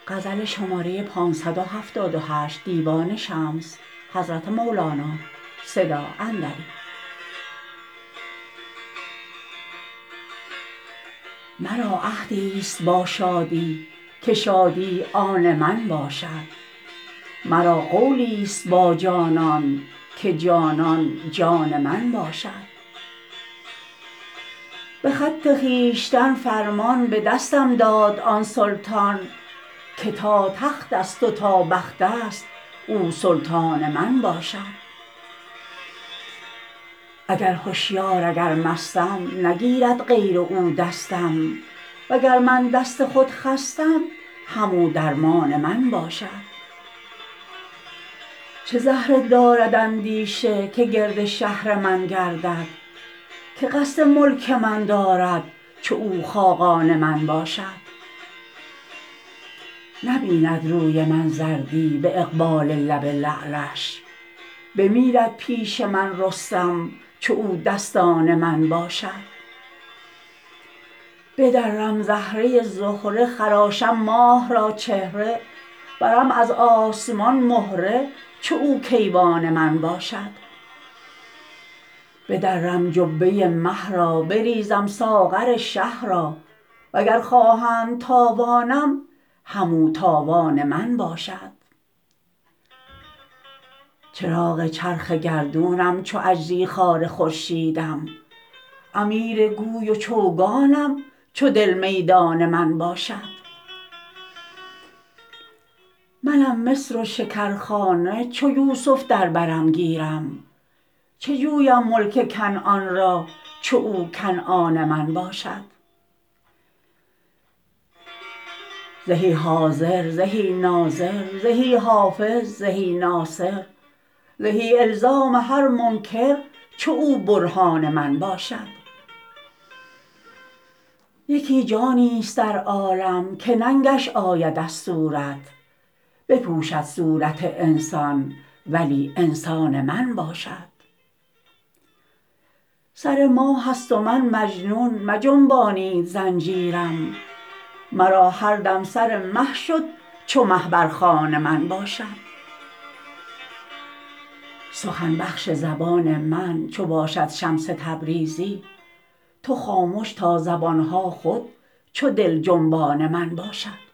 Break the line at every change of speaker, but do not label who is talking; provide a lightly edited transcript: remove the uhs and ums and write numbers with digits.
مرا عهدیست با شادی که شادی آن من باشد، مرا قولیست با جانان که جانان جان من باشد. به خط خویشتن فرمان به دستم داد آن سلطان که تا تختست و تا بختست او سلطان من باشد. اگر هشیار اگر مستم نگیرد غیر او دستم، وگر من دست خود خستم همو درمان من باشد. چه زهره دارد اندیشه که گرد شهر من گردد، که قصد ملک من دارد چو او خاقان من باشد. نبیند روی من زردی به اقبال لب لعلش، بمیرد پیش من رستم چو او دستان من باشد. بدرم زهره زهره خراشم ماه را چهره، برم از آسمان مهره چو او کیوان من باشد. بدرم جبه مه را بریزم ساغر شه را، وگر خواهند تاوانم همو تاوان من باشد. چراغ چرخ گردونم چو اجری خوار خورشیدم، امیر گوی و چوگانم چو دل میدان من باشد. منم مصر و شکرخانه چو یوسف در برم گیرم، چه جویم ملک کنعان را چو او کنعان من باشد. زهی حاضر زهی ناظر زهی حافظ زهی ناصر، زهی الزام هر منکر چو او برهان من باشد. یکی جانیست در عالم که ننگش آید از صورت، بپوشد صورت انسان ولی انسان من باشد. سر ماهست و من مجنون مجنبانید زنجیرم، مرا هر دم سر مه شد چو مه بر خوان من باشد. سخن بخش زبان من چو باشد شمس تبریزی، تو خامش تا زبان ها خود چو دل جنبان من باشد.